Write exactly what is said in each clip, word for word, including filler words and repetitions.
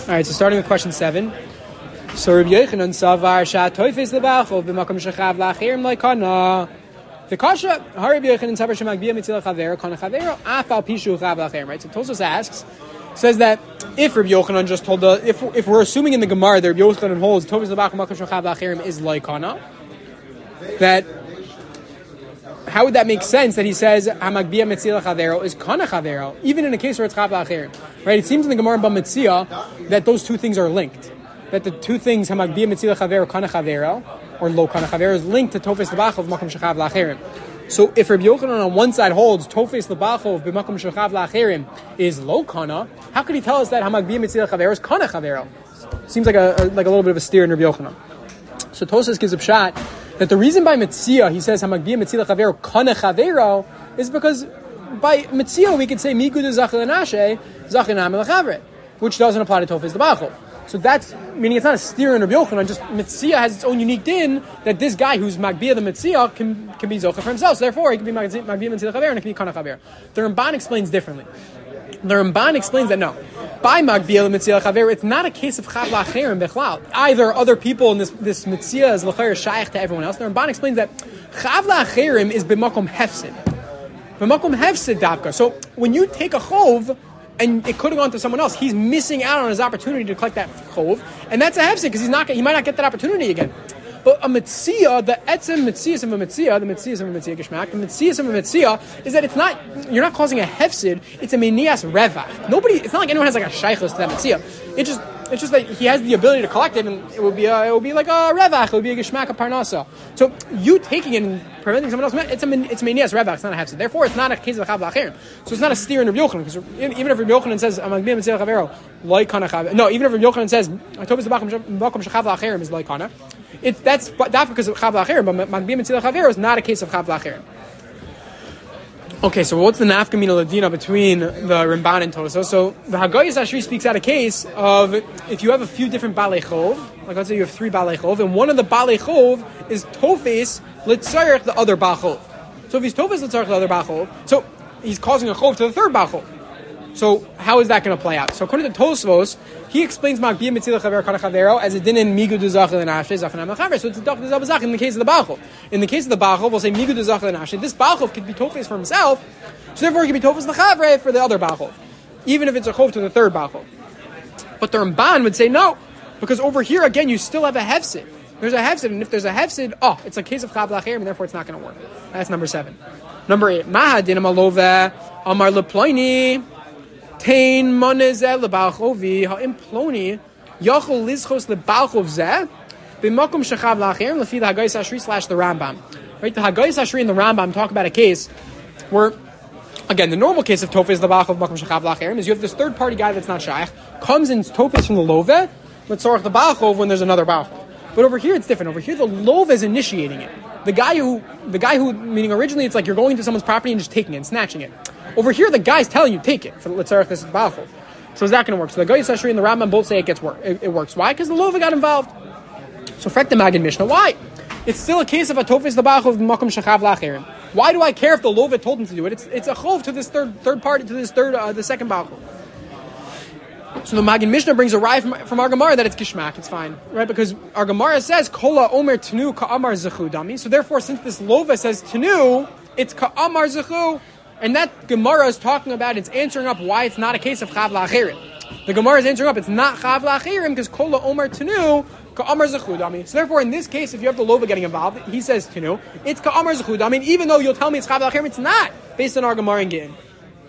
All right, so starting with question seven. So Rabbi Yochanan savar shat toifes lebachov b'makom shechav lachirim loikana. The kasha Rabbi Yochanan savar shemagbia mitzil chaver kana chaver afal pishu chav lachirim. Right. So Tosfos asks, says that if Rabbi Yochanan just told the if if we're assuming in the Gemara that Rabbi Yochanan holds toifes lebachov b'makom shechav lachirim is loikana, that how would that make sense that he says hamagbia mitzil chavero is kana chavero even in a case where it's chav lachirim? Right. It seems in the Gemara about Mitzia that those two things are linked. That the two things, hamagbia mitzila chavero kana chavero, or lo kana chavero, is linked to tofes lebachov makom shechav lacherim. So if Rabbi Yochanan on one side holds tofes lebachov b'makom shechav lacherim is lo kana, how could he tell us that hamagbia mitzila chavero is kana chavero? Seems like a, a like a little bit of a steer in Rabbi Yochanan. So Tosfos gives a shot that the reason by Mitzia he says hamagbia mitzila chavero kana chavero is because by Mitzia we could say migud zachin anashe zachin amel chavre, which doesn't apply to tofes lebachov. So that's, meaning it's not a steer in Rabbi Yochanan, just Mitzia has its own unique din, that this guy who's Magbia the Mitzia can, can be Zocha for himself. So therefore, he can be Magbia Mitzia Chaver and it can be Kana Chaver. The Ramban explains differently. The Ramban explains that no, by Magbia the Mitzia Chaver, it's not a case of Chav Lacherim Bechlal. Either other people in this, this Mitzia is Lacher Shaykh to everyone else. The Ramban explains that Chav Lacherim is B'makom Hefsid. B'makom Hefsid Davka. So when you take a Chov, and it could have gone to someone else, he's missing out on his opportunity to collect that chov, and that's a hefsek because he's not he might not get that opportunity again. But a mitzia, the etzem mitzias of a mitzia, the mitzias of a mitzia geshmak, the mitzias of a mitzia is that it's not you're not causing a hefsid, it's a menias revach. Nobody, it's not like anyone has like a shaykhus to that mitzia. It just it's just that he has the ability to collect it, and it would be a, it would be like a revach, it would be a geshmak, a parnasa. So you taking it and preventing someone else, it's a it's menias revach, it's not a hefsid. Therefore, it's not a case of chav lacherim. So it's not a steer in Rabbi Yochanan, because even if Rabbi Yochanan says amagbia mitzil chavero like kana chav, no, even if Rabbi Yochanan says atobis lebakum shechav lacherim is like kana, it's that's that's because of chav lacherim, but amagbia mitzil chavero is not a case of chav lacherim. Okay, so what's the nafkamina ladina between the Ramban and Tosfos? So the Hagayis Ashri speaks out a case of if you have a few different balei chov, like let's say you have three balei chov, and one of the balei chov is tofes litzarech the other bal chov. So if he's tofes litzarech the other bal chov, so he's causing a chov to the third bal chov. So how is that going to play out? So according to Tosfos, he explains Magbia mitzila chaver kana chavero as it didn't in migud zachel and ashe zachel and chaver. So it's a dach zach in the case of the balchov. In the case of the balchov, we'll say migud zachel and ashe. This balchov could be tofes for himself, so therefore it can be tofes l'chavre for the other balchov, even if it's a chov to the third balchov. But the Ramban would say no, because over here again you still have a hefsid. There's a hefsid, and if there's a hefsid, oh, it's a case of chav lacherim, and therefore it's not going to work. That's number seven. Number eight, mahadin amalove amar leploini. Tain monezeh lebalchovi ha'imploni yachol lizchos lebalchov zeh b'makom shechav lacherim lefi the Hagayis Ashri slash the Rambam. Right, the Hagayis Ashri and the Rambam talk about a case where, again, the normal case of tofes lebalchov b'makom shechav lacherim is you have this third party guy that's not shaykh comes in tofes from the love letzorach the balchov when there's another balchov. But over here it's different. Over here the love is initiating it. The guy who, the guy who, meaning originally it's like you're going into someone's property and just taking it and snatching it. Over here, the guy's telling you, take it. For Litzarech, this is Balchov. So is that going to work? So the Hagayis Ashri and the Rambam both say it gets work. It, it works. Why? Because the Lova got involved. So Frek the Magen Mishnah. Why? It's still a case of a Tofes the Balchov Makom Shechav Lacherim. Why do I care if the Lova told him to do it? It's it's a chov to this third third party, to this third, uh, the second Balchov. So the Magen Mishnah brings a rye from, from our Gemara that it's Gishmak, it's fine. Right? Because our Gemara says, Kola Omer Tenu Ka'amar Zechu Dami. So therefore, since this Lova says Tenu, it's Ka'amar Zechu. And that Gemara is talking about, it's answering up why it's not a case of Chav Lacherim. The Gemara is answering up, it's not Chav Lacherim because Kola Omer Tenu Ka'amar Zechu Dami. So therefore, in this case, if you have the Lova getting involved, he says Tenu, it's Ka'amar Zechu Dami. Even though you'll tell me it's Chav Lacherim, it's not, based on our Gemara and Gittin.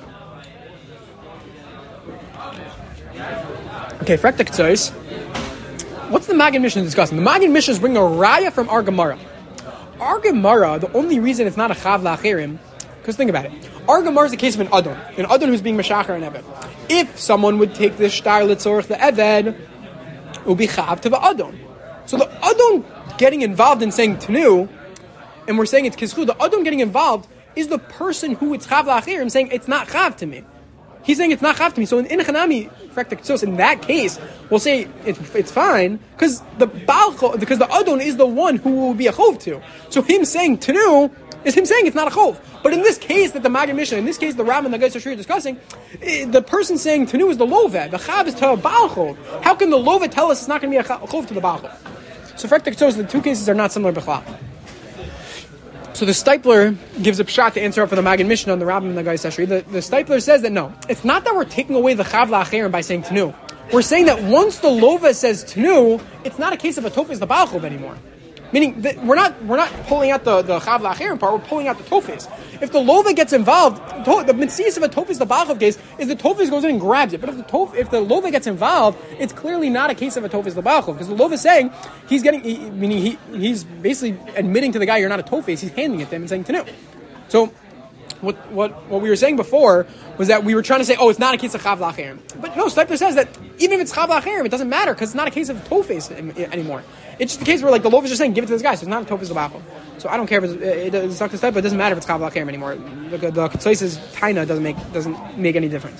Okay, Frek the Ketzois. What's the Magen Mishnah discussing? The Magen Mishnah is bringing a raya from our Gemara. Our Gemara, the only reason it's not a Chav Lacherim, because think about it. Our Gemara is the case of an Adon. An Adon who's being Meshachar and Eved. If someone would take this Shtar Litzorch the Eved, it would be Chav to the Adon. So the Adon getting involved in saying Tenu, and we're saying it's Kizchu, the Adon getting involved is the person who it's Chav Lacherim saying it's not Chav to me. He's saying it's not Chav to me. So in Inachanami, in that case, we'll say it's, it's fine because the Balcho, because the Adon is the one who will be a Chov to. So him saying Tenu is him saying it's not a chov. But in this case that the Maggid Mishnah, in this case the Ram and the Geis HaShri are discussing, the person saying Tanu is the Loveh, the Chav is to a Baal Chov. How can the Loveh tell us it's not going to be a Chov to the Baal Chov? So for the two cases are not similar b'chlal. So the Stipler gives a pshat to answer up for the Maggid Mishnah and the Rambam and the Geis HaShri. The, the Stipler says that no, it's not that we're taking away the Chav La'acherim by saying Tanu. We're saying that once the Loveh says Tanu, it's not a case of a Tofes the Baal Chov anymore. Meaning that we're not we're not pulling out the, the Chav La'acherim part, we're pulling out the Tofes. If the Loveh gets involved, the Mitzvah of a Tofes the Baal Chov case is the Tofes goes in and grabs it. But if the tof, if the Loveh gets involved, it's clearly not a case of a Tofes the Baal Chov, because the Loveh is saying he's getting, he, meaning he he's basically admitting to the guy you're not a Tofes. He's handing it to him and saying Tanu. So what what what we were saying before was that we were trying to say, oh, it's not a case of Chav La'acherim. But no, Stipler says that even if it's Chav La'acherim, it doesn't matter because it's not a case of Tofes anymore. It's just the case where like the Loveh is just saying, give it to this guy, so it's not a Tofes the Baal Chov. So I don't care if it's, it, it's Doctor Stipler, but it doesn't matter if it's Chav La'acherim anymore. The the Ketzois's Taina doesn't make doesn't make any difference.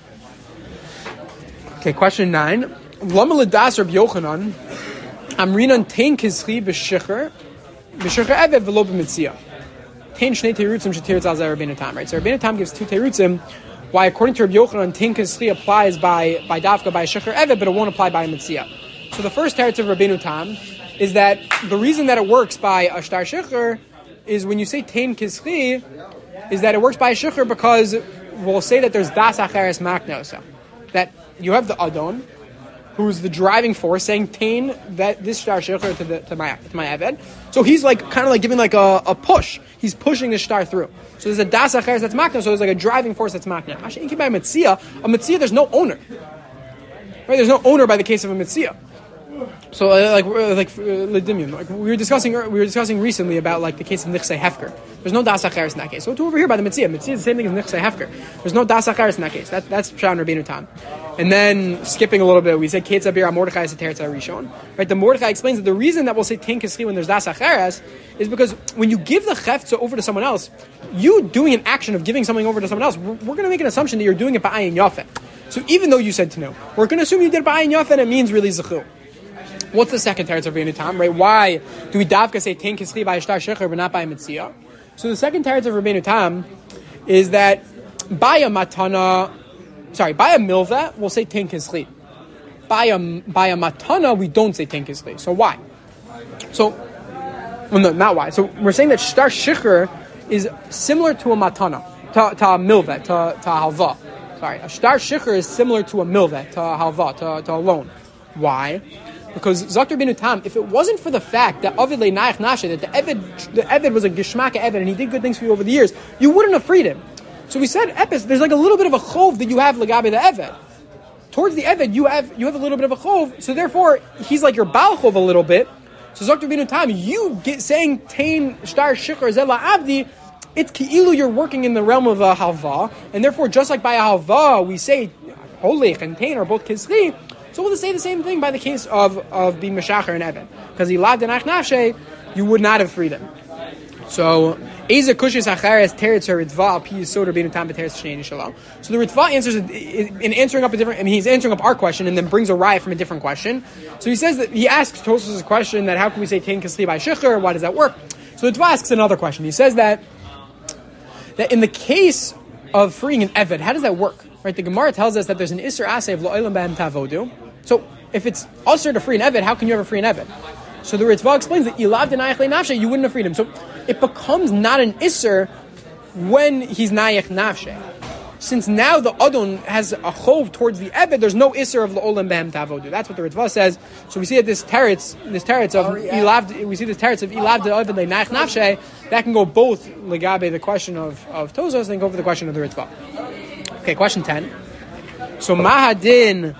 Okay, question nine. Lama l'das Reb Yochanan Amrinan tein kizchi b'shicher b'shicher evet v'lo b'mitzia. Tein shnei terutzim shetirutz al zeh Rabbeinu Tam. Right. So Rabbeinu Tam gives two terutzim why, according to Reb Yochanan, tein kizchi applies by by dafka by shicher evet, but it won't apply by mitzia. So the first teretz of Rabbeinu Tam is that the reason that it works by a shtar shicher is when you say tein kizchi, is that it works by a shicher because we'll say that there's das acheres maknosa, that you have the adon, who's the driving force, saying tein that this shtar shicher to the to my to my eved. So he's like kind of like giving like a, a push. He's pushing the shtar through. So there's a das acheres that's makna. So there's like a driving force that's makna. Actually, by mitzia, a mitzia there's no owner. Right? There's no owner by the case of a mitzia. So uh, like uh, like uh, like we were discussing we were discussing recently about like the case of nichsei hefker. There's no das acheres in that case. So to over here by the mitzia, mitzia is the same thing as nichsei hefker. There's no das acheres in that case. That, that's Pshat Rabbeinu Tam. And then skipping a little bit, we said Ketz Abir Mordechai is a teretz Rishon. Right? The Mordechai explains that the reason that we'll say tein kizchi when there's das acheres is because when you give the cheftza over to someone else, you doing an action of giving something over to someone else, we're, we're going to make an assumption that you're doing it by ayin yafet. So even though you said to know, we're going to assume you did it by ayin yafet, and it means really zechu. What's the second teretz of Rabbeinu Tam, right? Why do we davka say tein kizchi by a shtar shecher but not by a mitzia? So the second teretz of Rabbeinu Tam is that by a matana, sorry, by a milva we'll say tein kizchi. By a by a matana we don't say tein kizchi. So why? So, well, no, not why. So we're saying that shtar shecher is similar to a matana, to, to a milva, to to a halva. Sorry, a shtar shecher is similar to a milva, to a halva, to, to a loan. Why? Because Zakter Binu Tam, if it wasn't for the fact that Avid le Naich Nashe, that the Eved, the Eved was a Geshmaka Eved and he did good things for you over the years, you wouldn't have freed him. So we said, Epis, there's like a little bit of a chov that you have Lagabe the Eved. Towards the Eved, you have you have a little bit of a chov, so therefore he's like your Baal chov a little bit. So Zakter Binu Tam, you get saying Tain Shtar Shikr Zela Avdi, it's Ki'ilu, you're working in the realm of a halva, and therefore just like by a halva we say Holech and Tain are both Kizri. So we'll say the same thing by the case of, of being Meshacher and Evan. Because he laved in Achnashe, you would not have freed him. So, Eza Kushis Achares Teretz Ritva Al Pi Yisod Rabbeinu Tam B'Teretz Shnei Shalom. So the Ritva answers in answering up a different, I mean, he's answering up our question and then brings a riot from a different question. So he says that, he asks Tosfos a question that how can we say Tein Kisli by Shecher, why does that work? So the Ritva asks another question. He says that, that in the case of freeing an Eved, how does that work? Right? The Gemara tells us that there's an Isser Aseh of Lo'elam B'hem Tavodu. So, if it's usher to free an Eved, how can you ever free an Eved? So the Ritva explains that Ilav denayach le'nafshe, you wouldn't have freed him. So it becomes not an Isser when he's nayach nafshe. Since now the Adon has a chov towards the Eved, there's no Isser of L'olam Behem Tavodu. That's what the Ritva says. So we see that this teretz, this teretz of Ilav, we see this teretz of Ilav de'Eved le'nayach nafshe, that can go both legabe the question of, of Tozos and go for the question of the Ritva. Okay, question ten. So Mahadin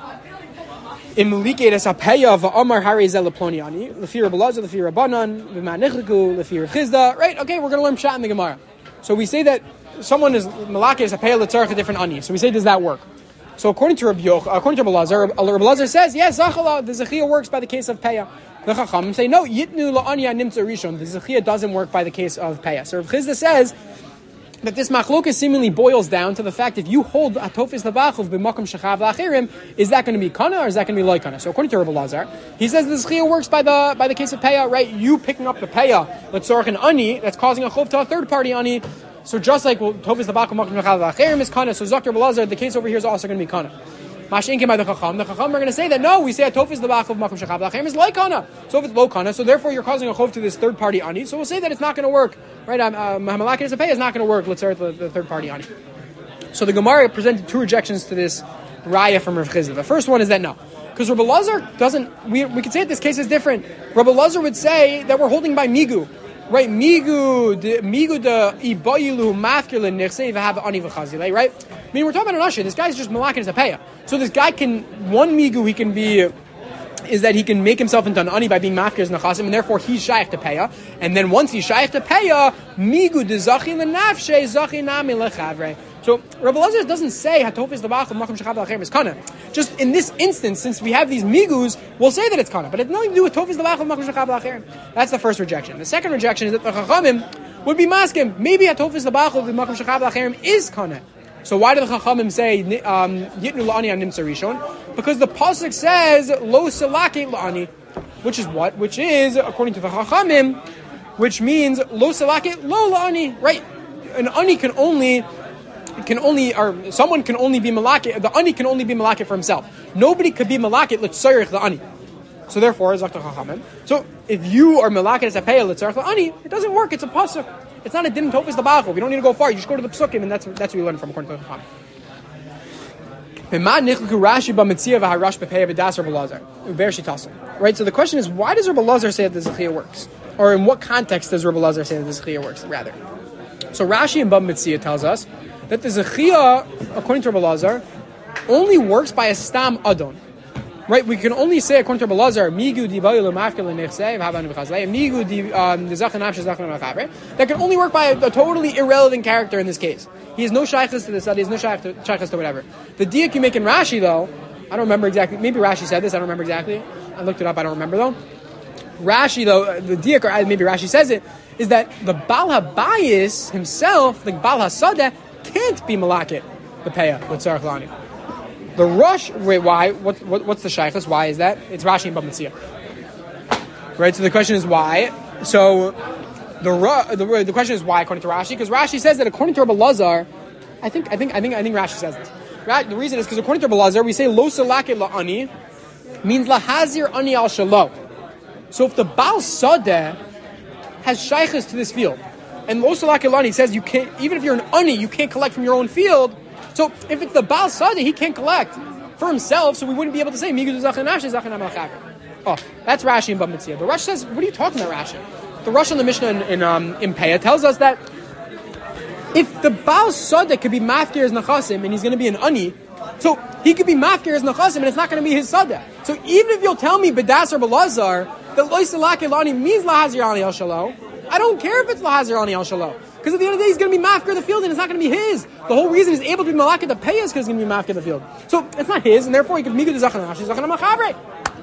Imliket es apeya va'amar harei zel ploniani lefi Reb Elazar lefi Rabbanan v'manichliku lefi Rav Chizda. Right? Okay, we're going to learn pshat in the Gemara. So we say that someone is malake es apeya letzarech a different ani. So we say, does that work? So according to Reb Yoch, according to Reb Elazar, Reb Elazar says yes, zachala the zechia works by the case of peya. The Chacham say no, yitnu la'ani nimtza rishon. The zechia doesn't work by the case of peya. So Rav Chizda says that this machlokas seemingly boils down to the fact if you hold atofis levachuv b'makom shechav lachirim, is that going to be kana or is that going to be loy kana? So according to Rabbi Lazar, he says the zechia works by the by the case of peya, right? You picking up the peya, let's sorach an ani that's causing a chov to a third party ani. So just like well, tofis levachuv b'makom shechav lachirim is kana, so Zakir Rabbi Lazar, the case over here is also going to be kana. Mashinkim by the chacham, the chacham are going to say that no, we say atofis levachuv b'makom shechav lachirim is loy kana. So if it's low kana, so therefore you're causing a chov to this third party ani. So we'll say that it's not going to work. Right, um, uh, Mahamalak is a pay is not going to work. Let's start the, the third party on it. So the Gemara presented two rejections to this raya from Rav Chizda. The first one is that no, because Rabbi Lazar doesn't. We we could say that this case is different. Rabbi Lazar would say that we're holding by migu, right? Migu the migu the ibayilu mafkilin nechsei v'hav ani v'chazilei. Right? I mean, we're talking about an usher. This guy's just malakin as a paya. So this guy can one migu he can be. Is that he can make himself into an ani by being mafkir as nachasim, and therefore he's shaykh to paya. And then once he's shaykh to paya, migu de zachi lenafshe zachi nami lechavre. So Rabbi Lazar doesn't say hatofis levachuv makom shechav lachem is kana. Just in this instance, since we have these migus, we'll say that it's kana, but it has nothing to do with tofis levachuv makom shechav lachem. That's the first rejection. The second rejection is that the chachamim would be maskim. Maybe hatofis levachuv makom shechav lachem is kana. So why do the Chachamim say Yitnu la'ani an nimtza rishon? Because the pasuk says Lo salake la'ani, which is what? Which is according to the Chachamim, which means Lo salake lo la'ani. Right? An ani can only can only or someone can only be malakit. The ani can only be malakit for himself. Nobody could be malakit l'tzarich the ani. So therefore, Zakta Chachamim. So if you are malakit as a payah l'tzarich the ani, it doesn't work. It's a pasuk. It's not a din tofis levachuv. You don't need to go far. You just go to the psukim, and that's that's what you learn from according to the Chacham. Right. So the question is, why does Rabbi Lazar say that the zechia works, or in what context does Rabbi Lazar say that the zechia works? Rather, so Rashi in Bab Metzia tells us that the zechia, according to Rabbi Lazar, only works by a stam adon. Right, we can only say according to Rabbi Lazar, migu di bayu lemafkel nechsei v'haban v'chazlei, migu di the zachan nafsh zachan v'chabre. That can only work by a, a totally irrelevant character in this case. He has no shaykhs to the study, he has no shaykhs to whatever. The diak you make in Rashi though, I don't remember exactly. Maybe Rashi said this. I don't remember exactly. I looked it up. I don't remember though. Rashi though, the diak or maybe Rashi says it is that the Baal HaBayis himself, the Baal HaSadeh, can't be malakit the payah with tzarich lani. The Rosh, wait, why? What, what, what's the shaykhs? Why is that? It's Rashi and Bab Metzia. Right, so the question is why. So, the, the the question is why according to Rashi? Because Rashi says that according to Rabbi Lazar, I think, I think, I think, I think Rashi says this. Right, the reason is because according to Rabbi Lazar, we say lo salake la'ani means lahazir ani al shalo. So if the Baal Sadeh has shaykhs to this field, and lo salake la'ani says you can't, even if you're an ani, you can't collect from your own field. So if it's the Baal Sadeh, he can't collect for himself, so we wouldn't be able to say migu zachan nafsh zachan amalchaver. Oh, that's Rashi in Bab Metzia. The Rosh says, what are you talking about, Rashi? The Rosh on the Mishnah in in, um, in Peah tells us that if the Baal Sadeh could be mafkir as nachasim and he's going to be an ani, so he could be mafkir as nachasim and it's not going to be his Sadeh. So even if you'll tell me B'das or Belazar that lo salake lani means lahazir ani al shalo, I don't care if it's lahazir ani al shalo. Because at the end of the day, he's going to be mafkir the field, and it's not going to be his. The whole reason he's able to be malakit the pay is because he's going to be mafkir the field. So it's not his, and therefore he could migu the zachan nafshi zachan machabre.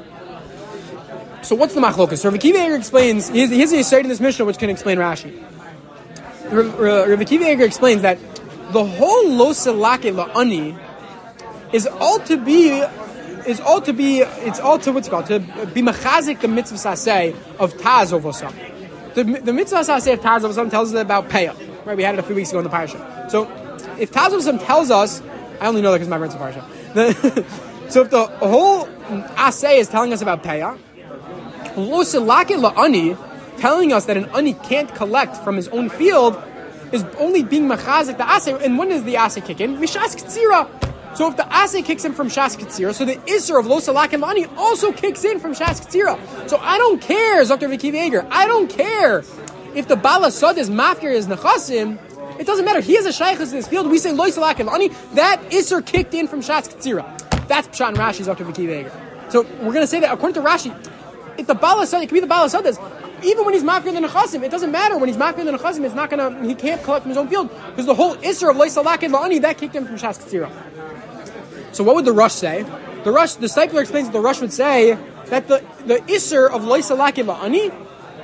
So what's the machlokas? So Rav Akiva Eiger explains. Here's the aside in this Mishnah which can explain Rashi. Rav Akiva Eiger explains that the whole lo salake la'ani is all to be is all to be it's all to what's it called to be machazik the mitzvah saseh of taz ovosam. The, the mitzvah saseh of Taz Avosam tells us about Peah. Right, we had it a few weeks ago in the parasha. So, if Taz Avosam tells us, I only know that because my friend's in parasha. So, if the whole aseh is telling us about Peah, Lo Salake La'ani, telling us that an ani can't collect from his own field, is only being machazik the aseh. And when does the aseh kick in? Mishas Ktsira. So if the aseh kicks in from Shas Ketzira, so the Isser of Lo Salak and Lani also kicks in from Shas Ketzira. So I don't care, Doctor Rav Akiva Eiger, I don't care if the Baal HaSadeh is mafkir is nechasim, it doesn't matter. He has a shaykhus in this field. We say Lo Salak and Lani, that Isser kicked in from Shas Ketzira. That's Pshat and Rashi's Doctor Rav Akiva Eiger. So we're going to say that according to Rashi, if the Baal HaSadeh, it could be the Baal HaSadeh, even when he's mafkir the nechasim, it doesn't matter. When he's mafkir the nechasim, it's not going to, he can't collect from his own field because the whole Isser of Lo Salak and Lani, that kicked in from Shas Ketzira. So what would the Rosh say? The Rosh, the Stipler explains that the Rosh would say that the, the Isser of Lo Salake La'ani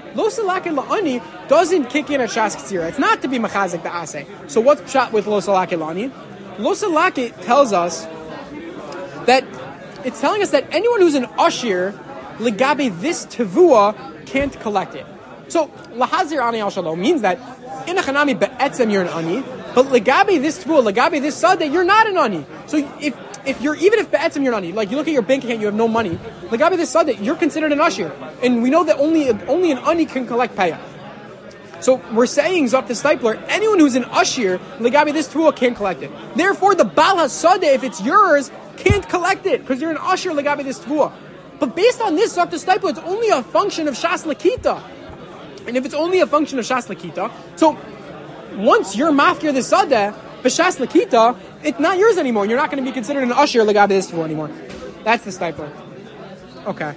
Lo salakin la'ani doesn't kick in at shas ktsira. It's not to be mechazik the asay. So what's pshat with lo salakin la'ani? Lo salakin tells us that it's telling us that anyone who's an ashir legabe this tevua can't collect it. So lahazir ani al shalom means that in a chanami be'etzem you're an ani, but legabe this tevua, legabe this sadeh, you're not an ani. So if if you're even if be'etzem you're an ani, like you look at your bank account, you have no money, legabe this sadeh, you're considered an ashir, and we know that only only an ani can collect payah. So we're saying Zok the Stipler, anyone who's an ashir legabe this tevua can't collect it. Therefore, the bal hasadeh, if it's yours, can't collect it because you're an ashir legabe this tevua. But based on this, Zok the Stipler, it's only a function of shas lakita. And if it's only a function of shas lakita, so once you're mafkir the sadeh, b'shas lakita, it's not yours anymore. You're not going to be considered an usher legabe this tevua anymore. That's the stipler. Okay.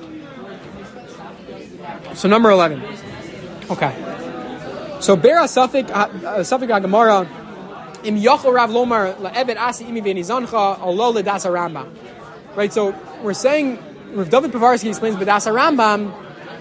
So number eleven. Okay. So bera safik safik hagemara im yochel rav lomar laeved asi imi v'nizancha alo ledas Rambam. Right. So we're saying Rav David Povarsky explains b'das Rambam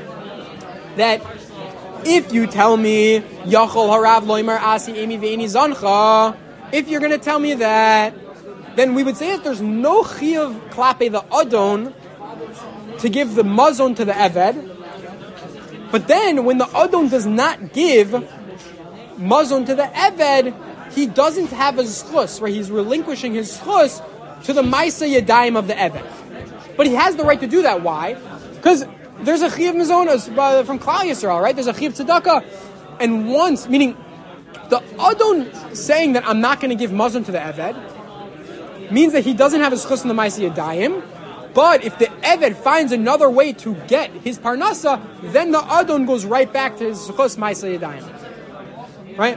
that if you tell me Yachol Harav Loimer Asi Emi Ve'eni Zancha, if you're going to tell me that, then we would say that there's no Chiyuv Klape the Adon to give the Mazon to the Eved. But then when the Adon does not give Mazon to the Eved, he doesn't have a Zchus, right? He's relinquishing his Zchus to the Maisa Yadayim of the Eved. But he has the right to do that. Why? Because there's a Chiyav Mizonos uh, from Klal Yisrael, right? There's a Chiyav Tzedakah. And once, meaning, the Adon saying that I'm not going to give Mazon to the Eved means that he doesn't have his Chus in the Maaseh Yadayim. But if the Eved finds another way to get his Parnasa, then the Adon goes right back to his Chus Maaseh Yadayim. Right?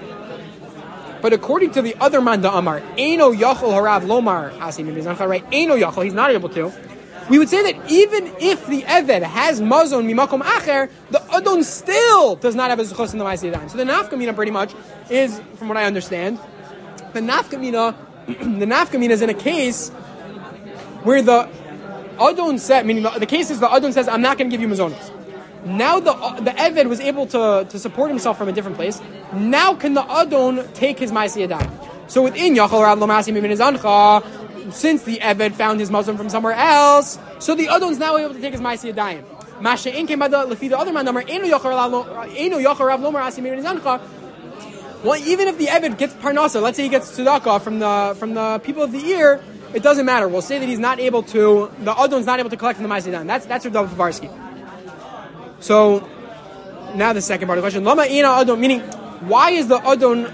But according to the other man, the Amar, Eino Yachol Harav Lomar Asi Mibizancha, right? Eino Yachol, he's not able to. We would say that even if the Eved has Mazon Mimakom Acher, the Adon still does not have a Zechus in the Maaseh Yadayim. So the Nafkamina pretty much is, from what I understand, the Nafkamina, the Nafkamina is in a case where the Adon said, meaning the, the case is the Adon says, I'm not going to give you Mazonos. Now the the Eved was able to, to support himself from a different place. Now can the Adon take his Maaseh Yadayim? So within Yachol Rav Lomasi Mibinizancha, since the Eved found his Muslim from somewhere else, so the Adon is now able to take his Maaseh Yadayim. Masha in came by the Lefi the other man number Eino Yachol Rav Lomar Asi Mibinizancha. Well, even if the Eved gets Parnasa, let's say he gets tzedakah from the from the people of the year, it doesn't matter. We'll say that he's not able to, the Adon is not able to collect from the Maaseh Yadayim. That's that's Rav David Povarsky. So now the second part of the question: Lama ina Adon, meaning why is the Adon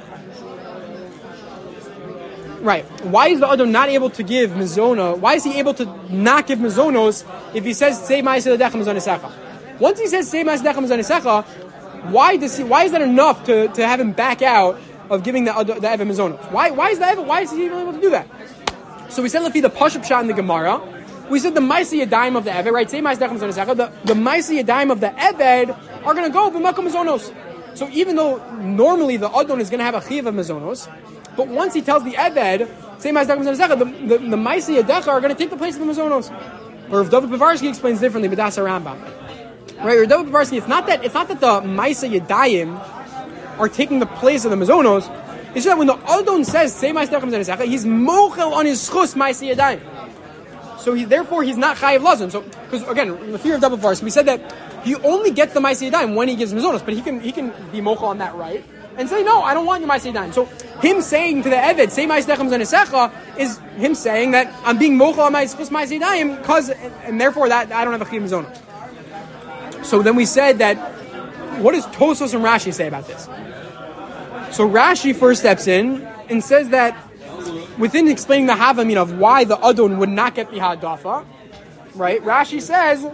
right? Why is the Adon not able to give mizona? Why is he able to not give mizonos if he says say ma'aseh l'decha mizonesecha? Once he says say ma'aseh l'decha mizonesecha, why does he? Why is that enough to, to have him back out of giving the the Eved mizonos? Why why is the Eved? Why is he even able to do that? So we said lefi the pashup shot in the Gemara. We said the Maaseh Yadayim of the Eved, right? Say ma'aseh l'decha mizonesecha. The the Maaseh Yadayim of the Eved are going to go b'makom mizonos. So even though normally the Adon is going to have a chiv of mizonos, but once he tells the Eved, say ma'aseh l'decha mizonesecha, the the, the Maaseh Yadecha are going to take the place of the mizonos. Or if David Povarsky explains differently, but that's a Rambam. Right, or David Povarsky, it's not that it's not that the Maaseh Yadayim are taking the place of the mizonos. It's just that when the Adon says say ma'aseh l'decha mizonesecha, he's mochel on his chus Maaseh Yadayim. So he, therefore he's not chayiv lazon. So because again, the fear of David Povarsky, we said that he only gets the Maaseh Yadayim when he gives mizonos, but he can he can be mochel on that right and say no, I don't want your Maaseh Yadayim. So him saying to the Eved say ma'aseh l'decha mizonesecha is him saying that I'm being mochel on my chus Maaseh Yadayim because and therefore that I don't have a chayiv mizonos. So then we said that, what does Tosfos and Rashi say about this? So Rashi first steps in and says that within explaining the Havamin of why the Adon would not get the Hadafa, right? Rashi says,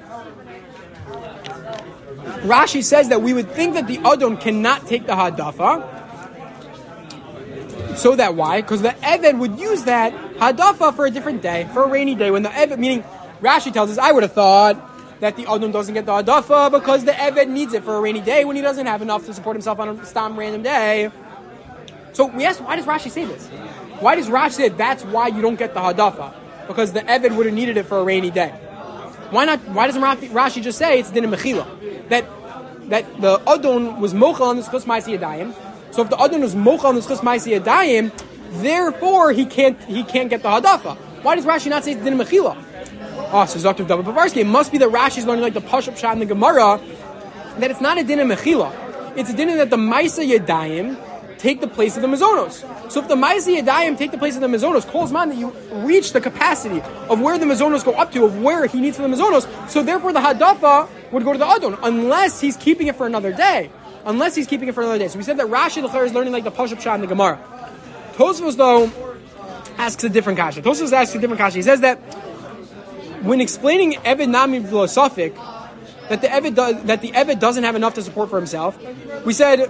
Rashi says that we would think that the Adon cannot take the Hadafa. So that why? Because the Eved would use that Hadafa for a different day, for a rainy day, when the Eved, meaning Rashi tells us, I would have thought that the Adon doesn't get the Hadafa because the Eved needs it for a rainy day when he doesn't have enough to support himself on a stam random day. So we asked, why does Rashi say this? Why does Rashi say that's why you don't get the Hadafa? Because the Eved would have needed it for a rainy day. Why not? Why doesn't Rashi just say it's din mechila? That that the Adon was mochel on the Schus Ma'aseh Yadayim. So if the Adon was mochel on the Schus Ma'aseh Yadayim, therefore he can't he can't get the hadafa. Why does Rashi not say it's din mechila? Oh, so Doctor David Bavarsky, it must be that Rashi's learning like the Pashup Shad in the Gemara that it's not a din mechila. It's a din that the Ma'aseh Yadayim take the place of the Mizonos. So if the Ma'aseh Yadayim take the place of the Mizonos, calls man that you reach the capacity of where the Mizonos go up to, of where he needs for the Mizonos, so therefore the hadafa would go to the Adon, unless he's keeping it for another day. Unless he's keeping it for another day. So we said that Rashi L'char is learning like the Pashup Shad in the Gemara. Tosfos, though, asks a different kasha. Tosfos asks a different kasha. He says that when explaining Eved Nami V'lo Safek, that the Eved does, that the Eved doesn't have enough to support for himself, we said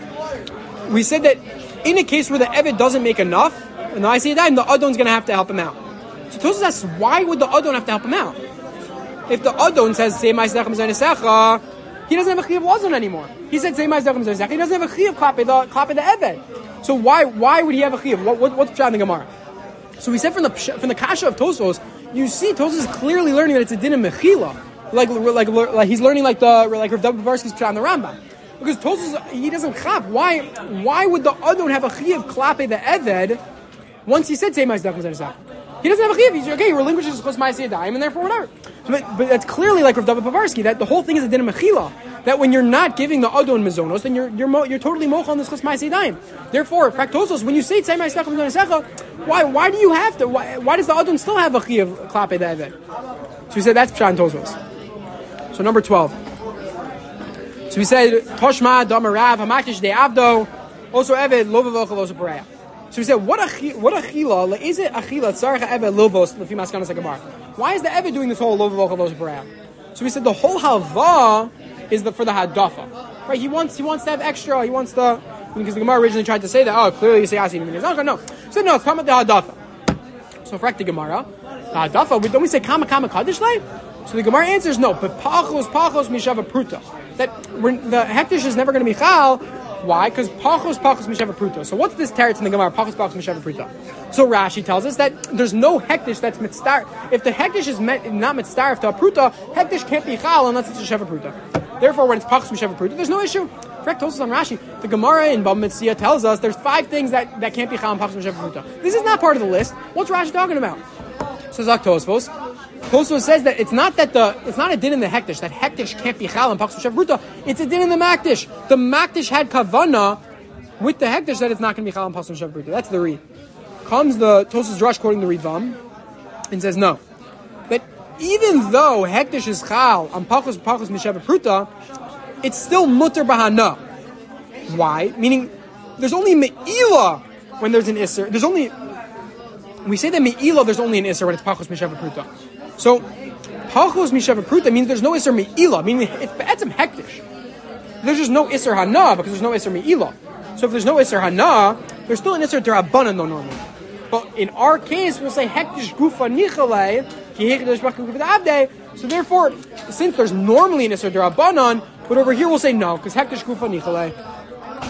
we said that in a case where the Eved doesn't make enough, and the Ma'aseh Yadayim, the Adon's going to have to help him out. So Tosfos asks, why would the Adon have to help him out? If the Adon says, "Say Ma'aseh Zanesecha," he doesn't have a chiyuv Adon anymore. He said, "Say Ma'aseh Zanesecha." He doesn't have a chiyuv klape the klape the Eved. So why why would he have a chiyuv? What, what, what's pshat in the Gemara? So we said from the from the kasha of Tosfos, you see Tosfos is clearly learning that it's a din of mechila, like like like he's learning like the like Rav David Bavarsky's pshat in the Rambam, because Tosfos he doesn't chap. Why why would the Adon have a chiyuv klape the Eved once he said say Ma'aseh Zanesecha? He doesn't have a chiyuv. He's okay. He relinquishes his Ma'aseh Yadayim, and therefore whatever. But, but that's clearly like Rav David Bavarsky that the whole thing is a din of mechila. That when you're not giving the Adon Mizonos, then you're you're, mo- you're totally mocha on this Chus Ma'aseh Yadayim. Therefore, Praktosos, when you say Tzay Ma'aseh Zanesecha, why why do you have to? Why, why does the Adon still have a chiyuv klape the Eved? So we said that's pshat in Tosfos. So number twelve. So we said Toshma Damarav Hamakish De Avdo also Eved Lo V'Vocha Lo Separeya. So we said what a what a chila is it achila tzarcha Eved Lovos lefi maskanas Gemara. Why is the Eved doing this whole Lo V'Vocha Lo Separeya? So we said the whole halva is the, for the hadafa, right? He wants he wants to have extra. He wants the because the Gemara originally tried to say that. Oh, clearly you say asim in no, no. So no, it's talking about the hadafa. So for the Gemara, the hadafa. We, don't we say kama kama kaddish lay? So the Gemara answers no. But pachos pachos mishava pruta. That we're, the hektish is never going to be chal. Why? Because pachos pachos mishava pruta. So what's this teretz in the Gemara? Pachos pachos mishava pruta. So Rashi tells us that there's no hektish that's mitzstar. If the hektish is met, not mitzstar to a pruta, hektish can't be chal unless it's a sheva pruta. Therefore, when it's pachos mishava pruta, there's no issue. Correct? Tosfos on Rashi. The Gemara in Bava Metzia tells us there's five things that, that can't be chal and pachos mishava pruta. This is not part of the list. What's Rashi talking about? So Zak Tosfos. Tosfos says that it's not that the it's not a din in the hektish that hektish can't be chal and pachos mishava pruta. It's a din in the makdish. The makdish had kavana with the hektish that it's not going to be chal and pachos mishava pruta. That's the read. Comes the Tosfos Drush quoting the Ritvam and says no. That even though hektish is chal on pachos pachos mishava pruta, it's still mutter bahana. Why? Meaning, there's only me'ila when there's an isser. There's only we say that me'ila there's only an isser when it's pachos mishava pruta. So pachos mishava pruta means there's no isser me'ila. Meaning it's be'etzem hektish. There's just no isser hana because there's no isser me'ila. So if there's no isser hana, there's still an isser derabbanan no normally. But in our case, we'll say hektish gufa nichalei ki hektish b'chuk v'davdei. So therefore, since there's normally an isser derabbanan, but over here we'll say no because hektish gufa nichalei.